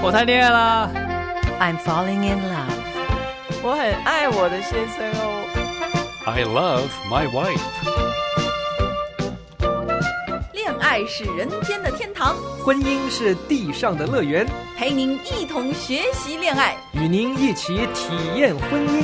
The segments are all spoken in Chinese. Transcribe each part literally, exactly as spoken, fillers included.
我谈恋爱啦。 I'm falling in love. 我很爱我的先生哦。 I love my wife. 恋爱是人间的天堂， 婚姻是地上的乐园， 陪您一同学习恋爱， 与您一起体验婚姻。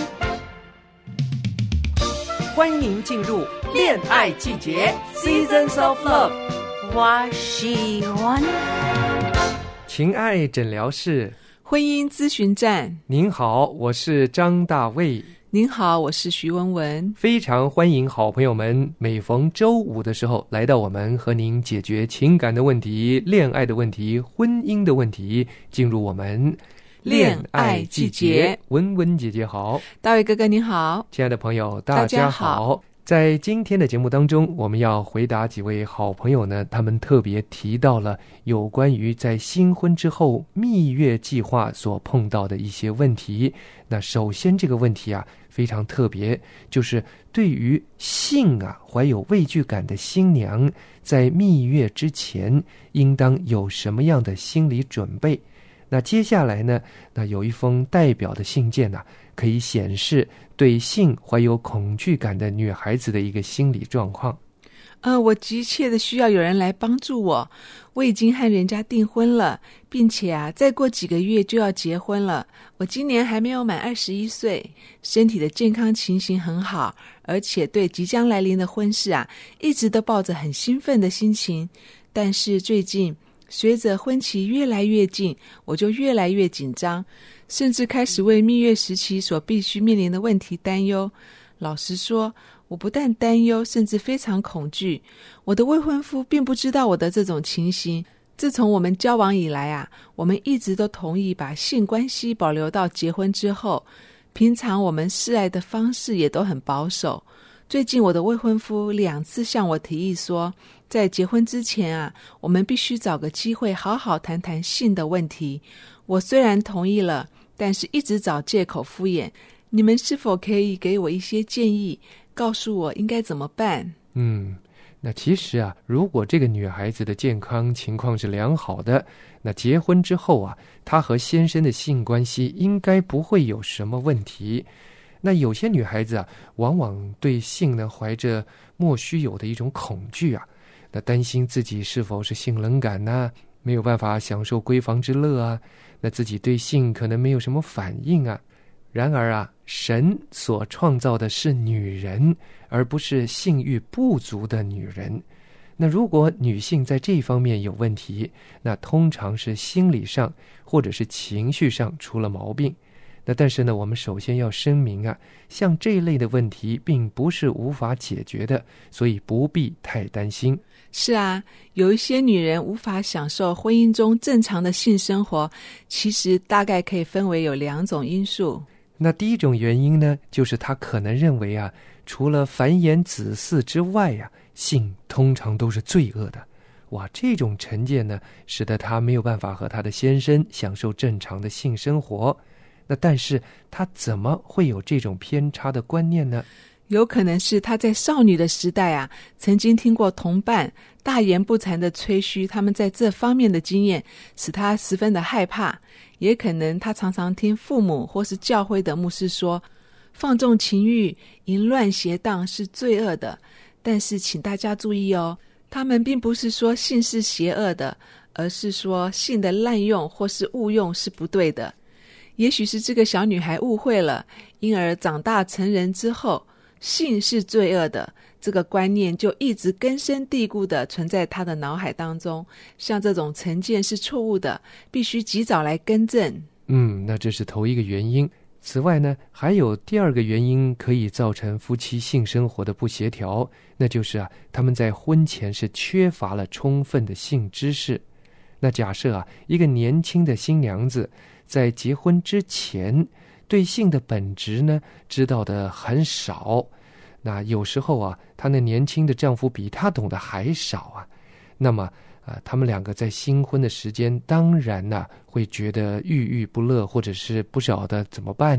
欢迎您进入恋爱季节 Seasons of Love。 我喜欢情爱诊疗室， 婚姻咨询站。 您好，我是张大卫。 您好，我是徐文文。 非常欢迎好朋友们每逢周五的时候来到我们，和您解决情感的问题、恋爱的问题、婚姻的问题，进入我们恋爱季节。文文姐姐好。 大卫哥哥您好。 亲爱的朋友大家好。 大家好。 在今天的节目当中，我们要回答几位好朋友呢，他们特别提到了有关于在新婚之后蜜月计划所碰到的一些问题。那首先这个问题啊非常特别，就是对于性啊怀有畏惧感的新娘，在蜜月之前应当有什么样的心理准备。那接下来呢，那有一封代表的信件呢、啊，可以显示对性怀有恐惧感的女孩子的一个心理状况。 呃，我急切的需要有人来帮助我。我已经和人家订婚了，并且啊，再过几个月就要结婚了。我今年还没有满二十一岁，身体的健康情形很好，而且对即将来临的婚事啊，一直都抱着很兴奋的心情。但是最近随着婚期越来越近，我就越来越紧张，甚至开始为蜜月时期所必须面临的问题担忧。老实说，我不但担忧，甚至非常恐惧。我的未婚夫并不知道我的这种情形。自从我们交往以来啊，我们一直都同意把性关系保留到结婚之后。平常我们示爱的方式也都很保守。最近我的未婚夫两次向我提议说，在结婚之前啊，我们必须找个机会好好谈谈性的问题。我虽然同意了，但是一直找借口敷衍。你们是否可以给我一些建议，告诉我应该怎么办？ 嗯，那其实啊，如果这个女孩子的健康情况是良好的，那结婚之后啊，她和先生的性关系应该不会有什么问题。那有些女孩子啊，往往对性呢怀着莫须有的一种恐惧啊，那担心自己是否是性冷感呢、啊，没有办法享受闺房之乐啊，那自己对性可能没有什么反应啊。然而啊，神所创造的是女人，而不是性欲不足的女人。那如果女性在这方面有问题，那通常是心理上或者是情绪上出了毛病。那但是呢，我们首先要声明啊，像这一类的问题并不是无法解决的，所以不必太担心。 是啊，有一些女人无法享受婚姻中正常的性生活，其实大概可以分为有两种因素。 那第一种原因呢，就是她可能认为啊，除了繁衍子嗣之外啊，性通常都是罪恶的。哇，这种成见呢，使得她没有办法和她的先生享受正常的性生活。那但是她怎么会有这种偏差的观念呢？ 有可能是她在少女的时代啊，曾经听过同伴大言不惭的吹嘘他们在这方面的经验，使她十分的害怕。也可能她常常听父母或是教会的牧师说，放纵情欲、淫乱邪荡是罪恶的。但是请大家注意哦，他们并不是说性是邪恶的，而是说性的滥用或是误用是不对的。也许是这个小女孩误会了，因而长大成人之后，性是罪恶的这个观念就一直根深蒂固地存在她的脑海当中。像这种成见是错误的，必须及早来更正。 嗯，那这是头一个原因。此外呢，还有第二个原因可以造成夫妻性生活的不协调，那就是啊，他们在婚前是缺乏了充分的性知识。那假设啊，一个年轻的新娘子在结婚之前对性的本质呢知道的很少，那有时候啊，她那年轻的丈夫比她懂得还少啊，那么啊，他们两个在新婚的时间当然呢、啊、会觉得郁郁不乐，或者是不晓得怎么办呢。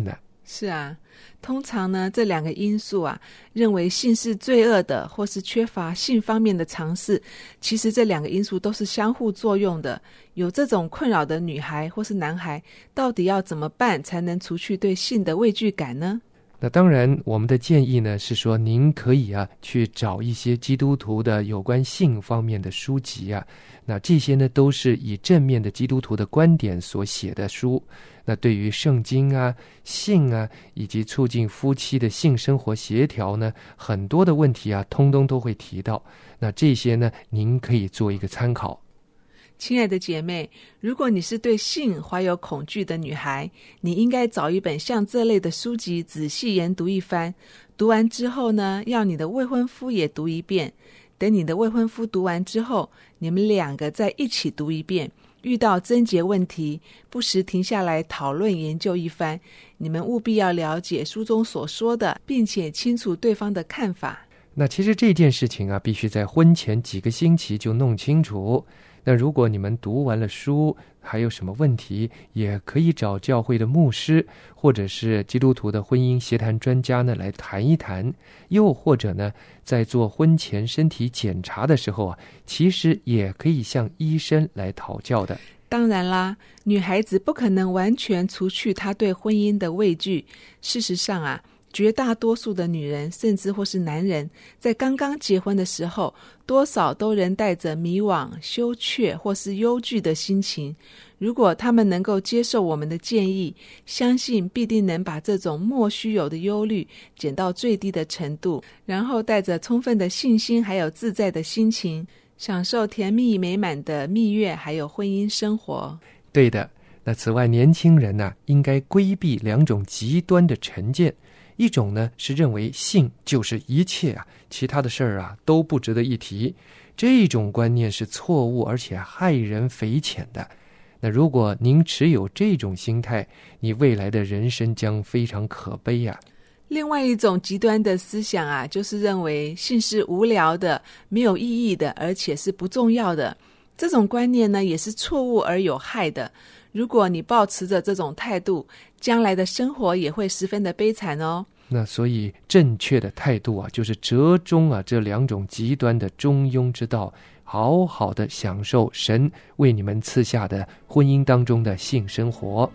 是啊，通常呢，这两个因素啊，认为性是罪恶的，或是缺乏性方面的尝试，其实这两个因素都是相互作用的。有这种困扰的女孩或是男孩，到底要怎么办才能除去对性的畏惧感呢？ 那当然，我们的建议呢是说，您可以啊去找一些基督徒的有关性方面的书籍啊，那这些呢都是以正面的基督徒的观点所写的书。那对于圣经啊、性啊，以及促进夫妻的性生活协调呢，很多的问题啊，通通都会提到。那这些呢，您可以做一个参考。 亲爱的姐妹，如果你是对性怀有恐惧的女孩，你应该找一本像这类的书籍仔细研读一番。读完之后呢，要你的未婚夫也读一遍。等你的未婚夫读完之后，你们两个再一起读一遍。遇到症结问题，不时停下来讨论研究一番。你们务必要了解书中所说的，并且清楚对方的看法。 那其实这件事情啊，必须在婚前几个星期就弄清楚。那如果你们读完了书，还有什么问题，也可以找教会的牧师或者是基督徒的婚姻协谈专家呢来谈一谈。又或者呢，在做婚前身体检查的时候啊，其实也可以向医生来讨教的。 当然啦，女孩子不可能完全除去她对婚姻的畏惧。事实上啊，绝大多数的女人，甚至或是男人，在刚刚结婚的时候，多少都仍带着迷惘、羞怯或是忧惧的心情。如果他们能够接受我们的建议，相信必定能把这种莫须有的忧虑减到最低的程度，然后带着充分的信心还有自在的心情，享受甜蜜美满的蜜月还有婚姻生活。 对的。那此外，年轻人呢、啊，应该规避两种极端的成见。一种呢是认为性就是一切啊，其他的事儿啊都不值得一提。这种观念是错误而且害人匪浅的。那如果您持有这种心态，你未来的人生将非常可悲啊。 另外一种极端的思想啊，就是认为性是无聊的、没有意义的，而且是不重要的。这种观念呢，也是错误而有害的。如果你抱持着这种态度，将来的生活也会十分的悲惨哦。 那所以正确的态度啊，就是折中啊这两种极端的中庸之道，好好的享受神为你们赐下的婚姻当中的性生活。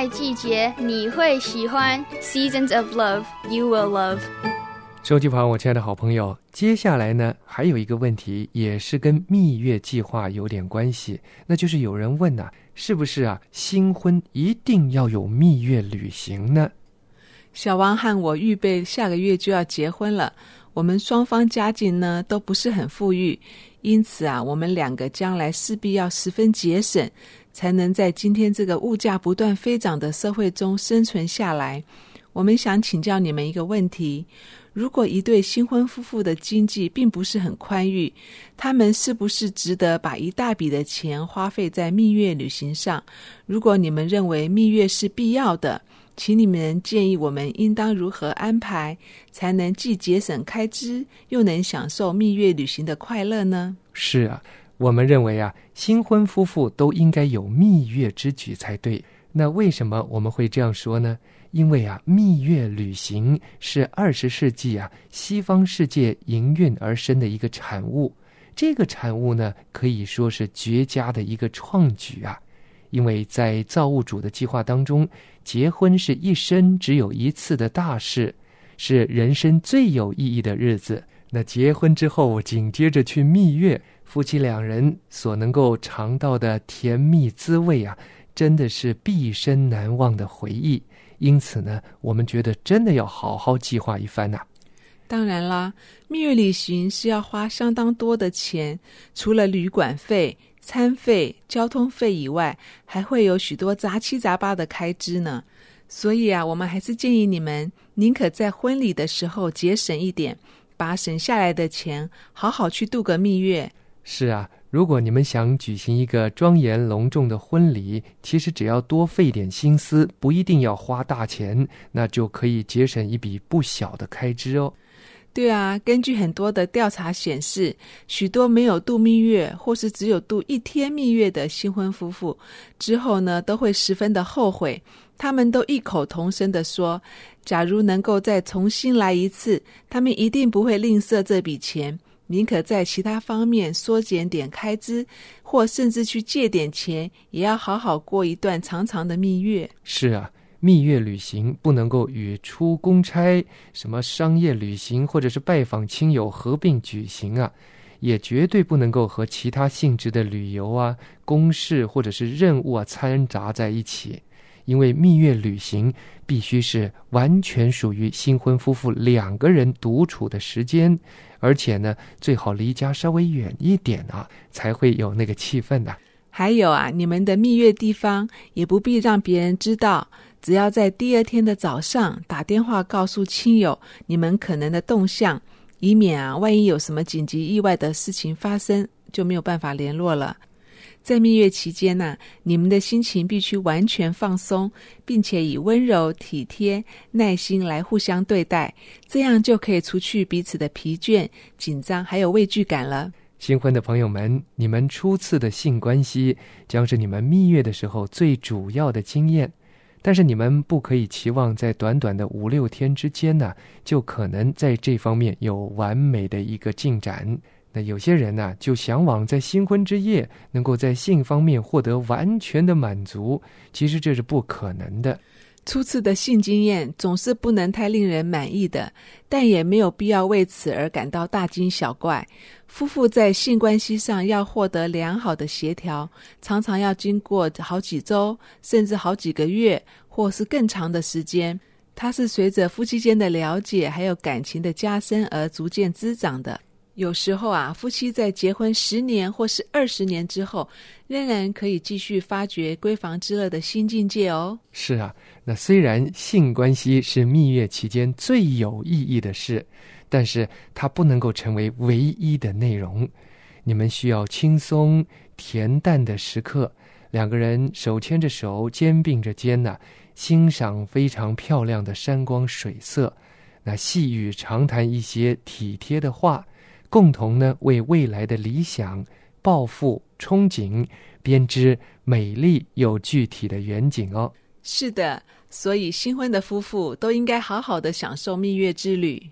爱季节你会喜欢 Seasons of Love You Will Love。 收机旁，我亲爱的好朋友，接下来呢还有一个问题也是跟蜜月计划有点关系，那就是有人问啊，是不是啊新婚一定要有蜜月旅行呢？ 小王和我预备下个月就要结婚了，我们双方家境呢都不是很富裕，因此啊我们两个将来势必要十分节省，才能在今天这个物价不断飞涨的社会中生存下来。我们想请教你们一个问题，如果一对新婚夫妇的经济并不是很宽裕，他们是不是值得把一大笔的钱花费在蜜月旅行上？如果你们认为蜜月是必要的，请你们建议我们应当如何安排，才能既节省开支，又能享受蜜月旅行的快乐呢？ 是啊，我们认为啊，新婚夫妇都应该有蜜月之举才对。那为什么我们会这样说呢？因为啊，蜜月旅行是二十世纪啊西方世界营运而生的一个产物。这个产物呢，可以说是绝佳的一个创举啊。因为在造物主的计划当中，结婚是一生只有一次的大事，是人生最有意义的日子。那结婚之后紧接着去蜜月，夫妻两人所能够尝到的甜蜜滋味啊，真的是毕生难忘的回忆。因此呢，我们觉得真的要好好计划一番呐、啊。 当然啦，蜜月旅行是要花相当多的钱，除了旅馆费、餐费、交通费以外，还会有许多杂七杂八的开支呢。所以啊，我们还是建议你们宁可在婚礼的时候节省一点，把省下来的钱好好去度个蜜月。 是啊，如果你们想举行一个庄严隆重的婚礼，其实只要多费点心思，不一定要花大钱，那就可以节省一笔不小的开支哦。 对啊，根据很多的调查显示，许多没有度蜜月或是只有度一天蜜月的新婚夫妇之后呢，都会十分的后悔。他们都异口同声地说，假如能够再重新来一次，他们一定不会吝啬这笔钱，宁可在其他方面缩减点开支，或甚至去借点钱，也要好好过一段长长的蜜月。 是啊，蜜月旅行不能够与出公差、什么商业旅行或者是拜访亲友合并举行啊，也绝对不能够和其他性质的旅游啊、公事或者是任务啊掺杂在一起。因为蜜月旅行必须是完全属于新婚夫妇两个人独处的时间，而且呢，最好离家稍微远一点啊，才会有那个气氛的、啊。 还有啊，你们的蜜月地方也不必让别人知道，只要在第二天的早上打电话告诉亲友你们可能的动向，以免啊万一有什么紧急意外的事情发生，就没有办法联络了。在蜜月期间呢、啊，你们的心情必须完全放松，并且以温柔、体贴、耐心来互相对待，这样就可以除去彼此的疲倦、紧张还有畏惧感了。 新婚的朋友们，你们初次的性关系将是你们蜜月的时候最主要的经验，但是你们不可以期望在短短的五六天之间呢、啊，就可能在这方面有完美的一个进展。那有些人呢、啊，就向往在新婚之夜能够在性方面获得完全的满足，其实这是不可能的。 初次的性经验总是不能太令人满意的，但也没有必要为此而感到大惊小怪。夫妇在性关系上要获得良好的协调，常常要经过好几周，甚至好几个月，或是更长的时间。它是随着夫妻间的了解还有感情的加深而逐渐滋长的。有时候啊，夫妻在结婚十年或是二十年之后，仍然可以继续发掘闺房之乐的新境界哦。 是啊，那虽然性关系是蜜月期间最有意义的事，但是它不能够成为唯一的内容。你们需要轻松恬淡的时刻，两个人手牵着手，肩并着肩呢、啊，欣赏非常漂亮的山光水色，那细语长谈一些体贴的话，共同呢为未来的理想、抱负、憧憬编织美丽又具体的远景哦。 是的，所以新婚的夫妇都应该好好的享受蜜月之旅。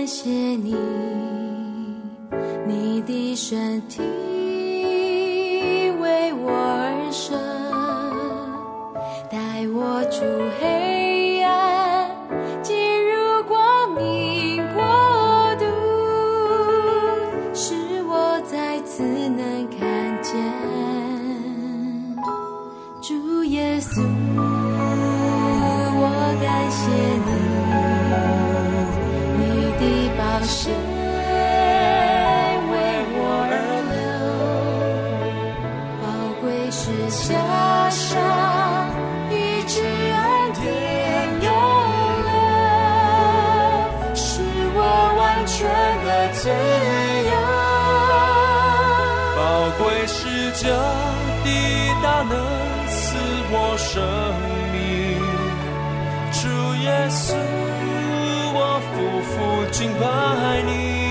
感谢你，你的身体为我而生，带我出黑暗，进入光明国度，使我再次能看见主耶稣。我感谢你，你的宝血为我而流，宝贵是加上医治恩典永留，使我完全的自由。 宝贵是这的大能赐我生命，主耶稣，我夫妇敬拜你。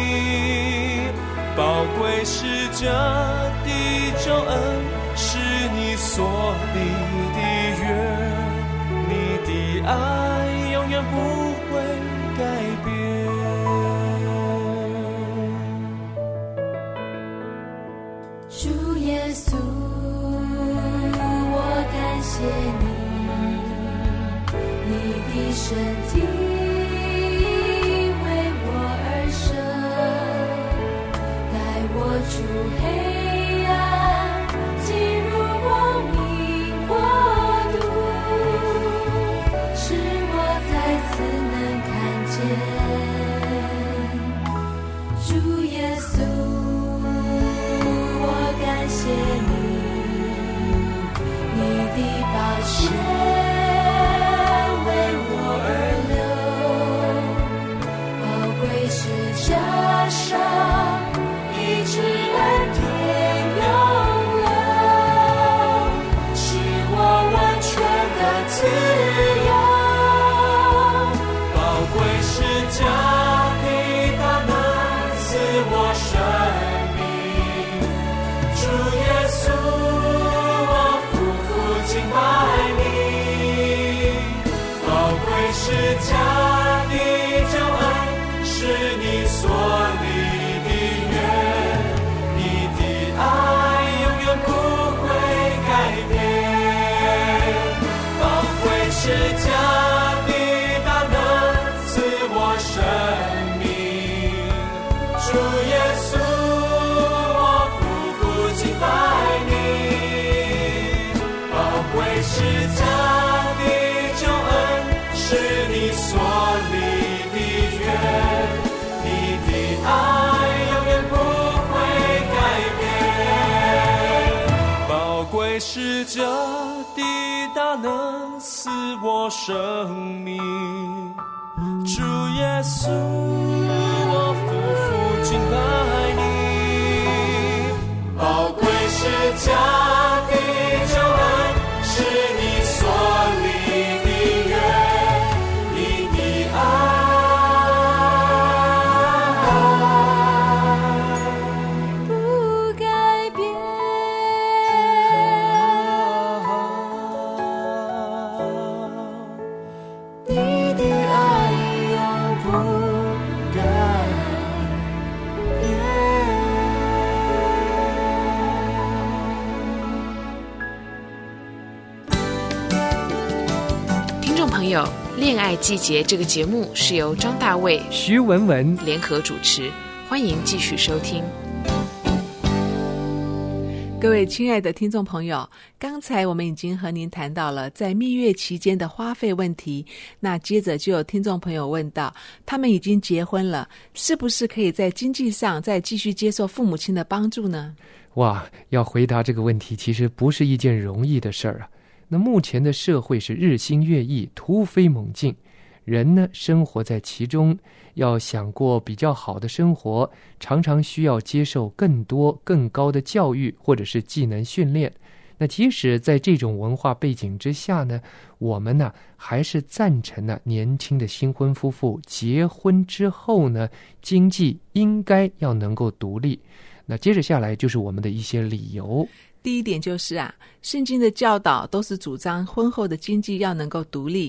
宝贵是这的救恩，是你所立的约，你的爱永远不会改变。 主耶稣，我感谢你，你的身体为我而生，带我出黑暗，进入光明国度，使我再次能看见主耶稣。我感谢你，你的宝血为我而流，宝贵是加上医治恩典永留，使我完全的自由。 宝贵是这的大能赐我生命，主耶稣，我夫妇敬拜你。宝贵是家的救恩，是你所立的约，你的爱永远不会改变。宝贵是家的大能赐我生命，主耶稣，我夫妇敬拜你。宝贵是家的救恩，是你所立的约，你的爱永远不会改变。宝贵是这的大能赐我生命，主耶稣，我夫妇敬拜你。宝贵是家的救恩，是你所立的约，你的爱不改变，你的爱永不改变。 听众朋友，《恋爱季节》这个节目是由张大卫、 徐文文联合主持，欢迎继续收听。各位亲爱的听众朋友，刚才我们已经和您谈到了在蜜月期间的花费问题，那接着就有听众朋友问到，他们已经结婚了，是不是可以在经济上再继续接受父母亲的帮助呢？ 哇，要回答这个问题其实不是一件容易的事儿啊。那目前的社会是日新月异，突飞猛进，人呢生活在其中，要想过比较好的生活，常常需要接受更多更高的教育或者是技能训练。那即使在这种文化背景之下呢，我们呢还是赞成呢年轻的新婚夫妇结婚之后呢，经济应该要能够独立。那接着下来就是我们的一些理由。 第一点就是啊，圣经的教导都是主张婚后的经济要能够独立。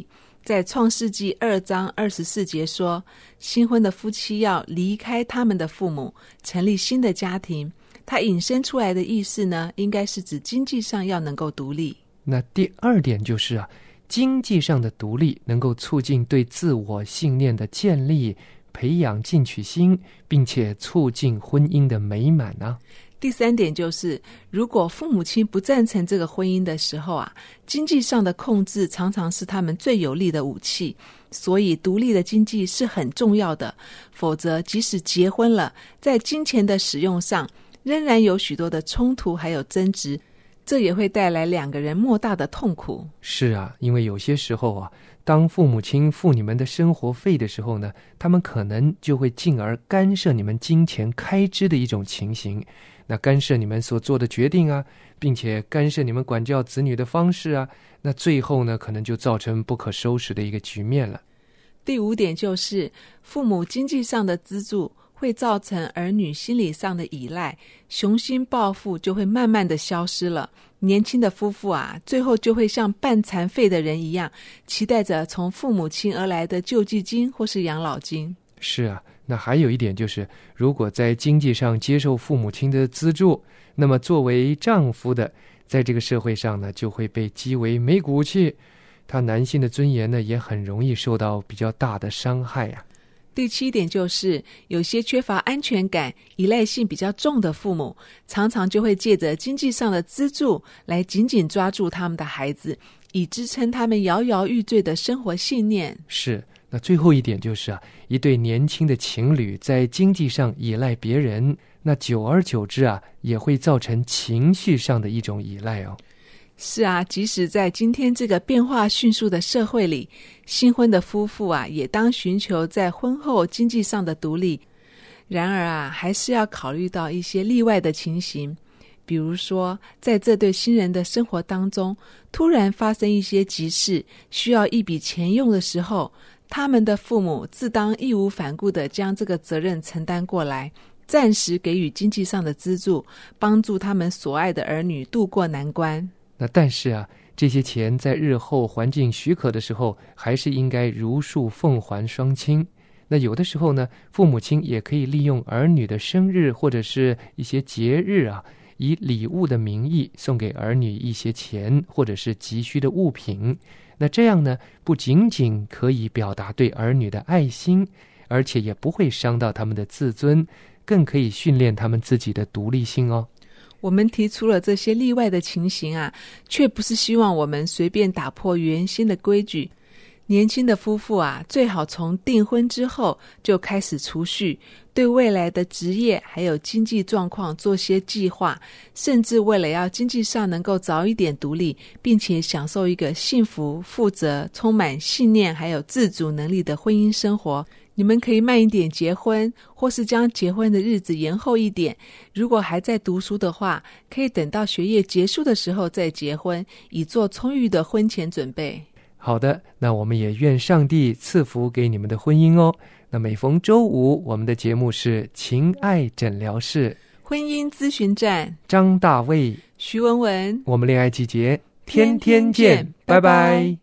在创世纪二章二十四节说，新婚的夫妻要离开他们的父母，成立新的家庭。它引申出来的意思呢，应该是指经济上要能够独立。 那第二点就是啊，经济上的独立能够促进对自我信念的建立，培养进取心，并且促进婚姻的美满啊。 第三点就是，如果父母亲不赞成这个婚姻的时候啊，经济上的控制常常是他们最有力的武器，所以独立的经济是很重要的。否则，即使结婚了，在金钱的使用上，仍然有许多的冲突还有争执，这也会带来两个人莫大的痛苦。 是啊，因为有些时候啊，当父母亲付你们的生活费的时候呢，他们可能就会进而干涉你们金钱开支的一种情形。那干涉你们所做的决定啊，并且干涉你们管教子女的方式啊，那最后呢，可能就造成不可收拾的一个局面了。 第五点就是，父母经济上的资助会造成儿女心理上的依赖，雄心抱负就会慢慢的消失了。年轻的夫妇啊，最后就会像半残废的人一样，期待着从父母亲而来的救济金或是养老金。 是啊，那还有一点就是，如果在经济上接受父母亲的资助，那么作为丈夫的，在这个社会上呢，就会被讥为没骨气，他男性的尊严呢，也很容易受到比较大的伤害啊。 第七点就是，有些缺乏安全感、依赖性比较重的父母，常常就会借着经济上的资助来紧紧抓住他们的孩子，以支撑他们摇摇欲坠的生活信念。 是，那最后一点就是啊，一对年轻的情侣在经济上依赖别人，那久而久之啊，也会造成情绪上的一种依赖哦。 是啊，即使在今天这个变化迅速的社会里，新婚的夫妇啊，也当寻求在婚后经济上的独立。然而啊，还是要考虑到一些例外的情形，比如说，在这对新人的生活当中，突然发生一些急事，需要一笔钱用的时候，他们的父母自当义无反顾地将这个责任承担过来，暂时给予经济上的资助，帮助他们所爱的儿女渡过难关。 那但是啊，这些钱在日后环境许可的时候，还是应该如数奉还双亲。那有的时候呢，父母亲也可以利用儿女的生日或者是一些节日啊，以礼物的名义送给儿女一些钱或者是急需的物品。那这样呢，不仅仅可以表达对儿女的爱心，而且也不会伤到他们的自尊，更可以训练他们自己的独立性哦。 我们提出了这些例外的情形啊，却不是希望我们随便打破原先的规矩。年轻的夫妇啊，最好从订婚之后就开始储蓄，对未来的职业还有经济状况做些计划，甚至为了要经济上能够早一点独立，并且享受一个幸福、负责、充满信念还有自主能力的婚姻生活。你们可以慢一点结婚，或是将结婚的日子延后一点。如果还在读书的话，可以等到学业结束的时候再结婚，以做充裕的婚前准备。 好的，那我们也愿上帝赐福给你们的婚姻哦。那每逢周五，我们的节目是情爱诊疗室婚姻咨询站， 张大卫、 徐文文， 我们恋爱季节天天见，拜拜。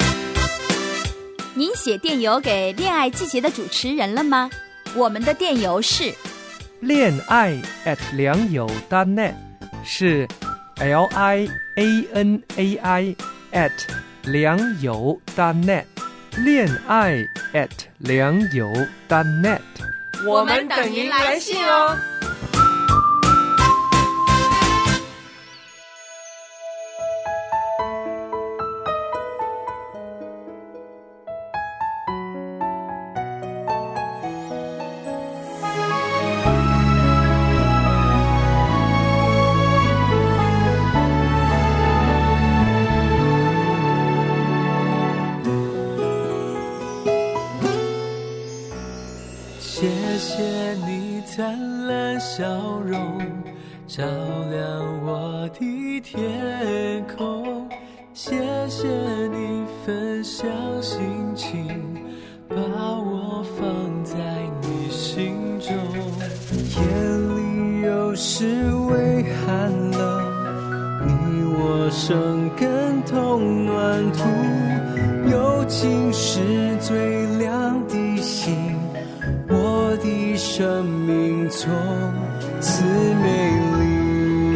您写电邮给恋爱季节的主持人了吗？我们的电邮是恋爱 at 良友 .net， 是 L I A N A I at 良友 .net， 恋爱 at 良友 .net， 我们等您来信哦。 谢谢你灿烂笑容，照亮我的天空。谢谢你分享心情，把我放在你心中。夜里有时微寒冷，你我生根同暖土，有情生命从此美丽。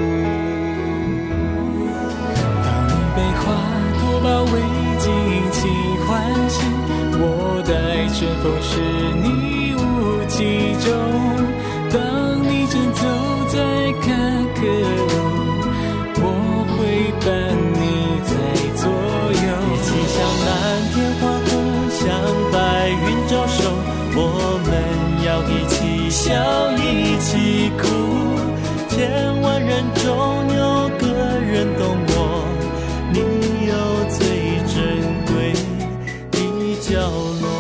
当你被花朵包围，尽情欢喜，我待春风使你无疾中。当你正走在坎坷路，我会伴你在左右。一起向蓝天花红，向白云招手，我们要一起笑一起哭，千万人中有个人懂我，你有最珍贵的角落。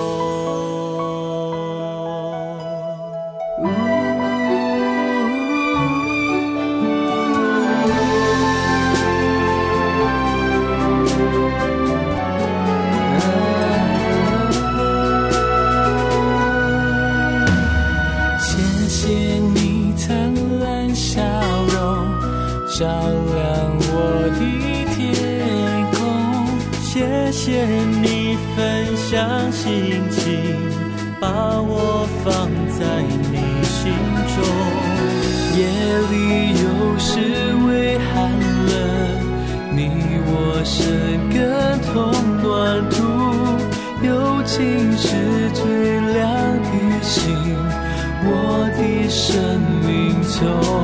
照亮我的天空，谢谢你分享心情，把我放在你心中。夜里有时微寒冷，你我生根同暖土，友情是最亮的星，我的生命中